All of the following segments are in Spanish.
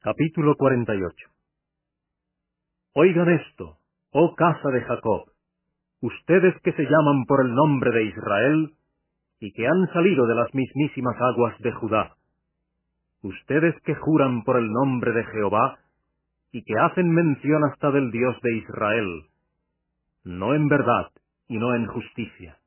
Capítulo 48. Oigan esto, oh casa de Jacob, ustedes que se llaman por el nombre de Israel, y que han salido de las mismísimas aguas de Judá, ustedes que juran por el nombre de Jehová, y que hacen mención hasta del Dios de Israel, no en verdad y no en justicia.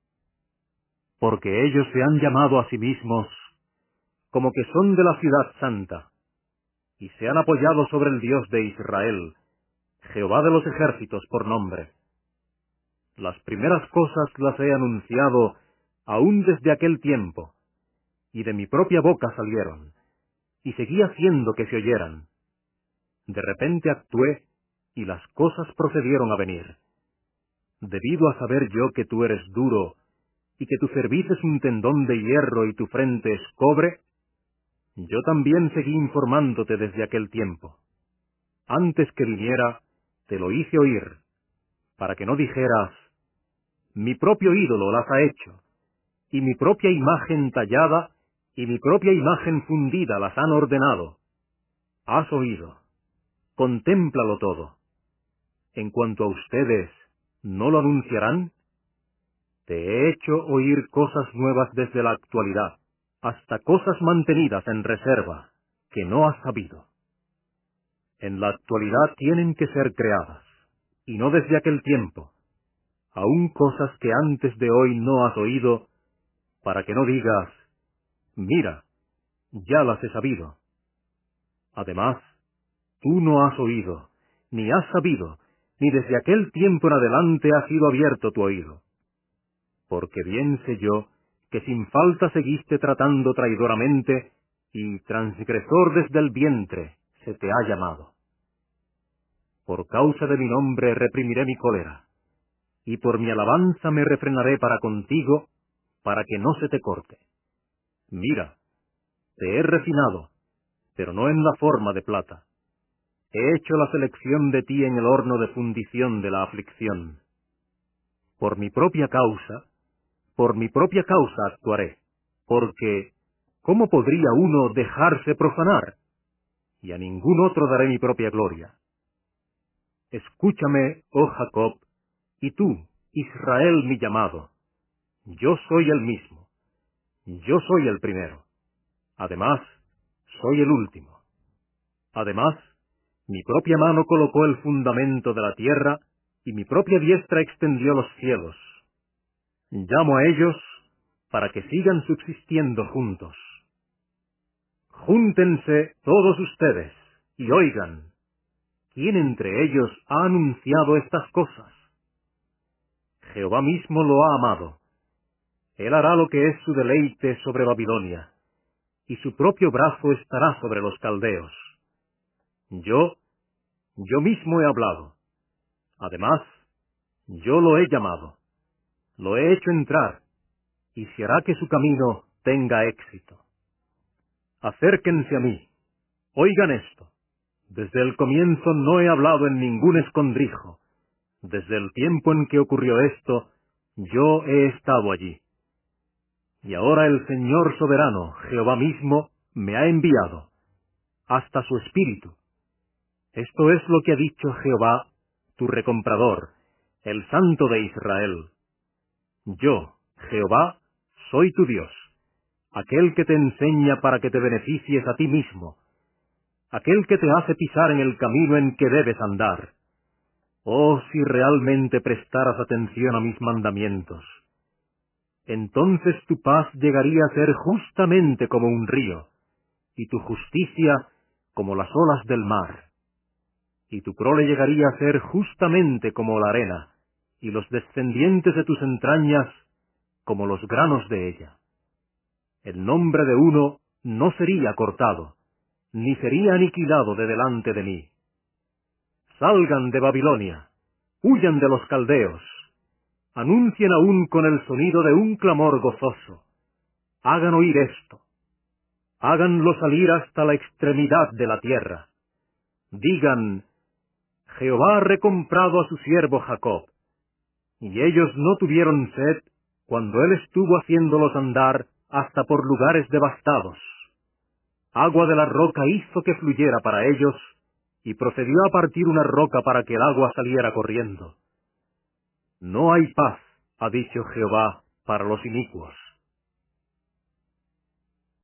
Porque ellos se han llamado a sí mismos como que son de la ciudad santa, y se han apoyado sobre el Dios de Israel, Jehová de los ejércitos por nombre. Las primeras cosas las he anunciado aún desde aquel tiempo, y de mi propia boca salieron, y seguí haciendo que se oyeran. De repente actué, y las cosas procedieron a venir. Debido a saber yo que tú eres duro, y que tu cerviz es un tendón de hierro y tu frente es cobre, yo también seguí informándote desde aquel tiempo. Antes que viniera, te lo hice oír, para que no dijeras, mi propio ídolo las ha hecho, y mi propia imagen tallada, y mi propia imagen fundida las han ordenado. Has oído, contémplalo todo. En cuanto a ustedes, ¿no lo anunciarán? Te he hecho oír cosas nuevas desde la actualidad, hasta cosas mantenidas en reserva, que no has sabido. En la actualidad tienen que ser creadas, y no desde aquel tiempo, aun cosas que antes de hoy no has oído, para que no digas, mira, ya las he sabido. Además, tú no has oído, ni has sabido, ni desde aquel tiempo en adelante ha sido abierto tu oído. Porque bien sé yo que sin falta seguiste tratando traidoramente, y transgresor desde el vientre se te ha llamado. Por causa de mi nombre reprimiré mi cólera, y por mi alabanza me refrenaré para contigo, para que no se te corte. Mira, te he refinado, pero no en la forma de plata. He hecho la selección de ti en el horno de fundición de la aflicción. Por mi propia causa actuaré, porque ¿cómo podría uno dejarse profanar? Y a ningún otro daré mi propia gloria. Escúchame, oh Jacob, y tú, Israel mi llamado. Yo soy el mismo. Yo soy el primero. Además, soy el último. Además, mi propia mano colocó el fundamento de la tierra, y mi propia diestra extendió los cielos. Llamo a ellos para que sigan subsistiendo juntos. Júntense todos ustedes, y oigan, ¿quién entre ellos ha anunciado estas cosas? Jehová mismo lo ha amado. Él hará lo que es su deleite sobre Babilonia, y su propio brazo estará sobre los caldeos. Yo mismo he hablado. Además, yo lo he llamado. Lo he hecho entrar, y se hará que su camino tenga éxito. Acérquense a mí. Oigan esto. Desde el comienzo no he hablado en ningún escondrijo. Desde el tiempo en que ocurrió esto, yo he estado allí. Y ahora el Señor soberano, Jehová mismo, me ha enviado, hasta su espíritu. Esto es lo que ha dicho Jehová, tu recomprador, el Santo de Israel. Yo, Jehová, soy tu Dios, aquel que te enseña para que te beneficies a ti mismo, aquel que te hace pisar en el camino en que debes andar. Oh, si realmente prestaras atención a mis mandamientos. Entonces tu paz llegaría a ser justamente como un río, y tu justicia como las olas del mar. Y tu prole llegaría a ser justamente como la arena, y los descendientes de tus entrañas como los granos de ella. El nombre de uno no sería cortado, ni sería aniquilado de delante de mí. Salgan de Babilonia, huyan de los caldeos, anuncien aún con el sonido de un clamor gozoso. Hagan oír esto, háganlo salir hasta la extremidad de la tierra. Digan, Jehová ha recomprado a su siervo Jacob, y ellos no tuvieron sed cuando él estuvo haciéndolos andar hasta por lugares devastados. agua de la roca hizo que fluyera para ellos, y procedió a partir una roca para que el agua saliera corriendo. No hay paz, ha dicho Jehová, para los inicuos.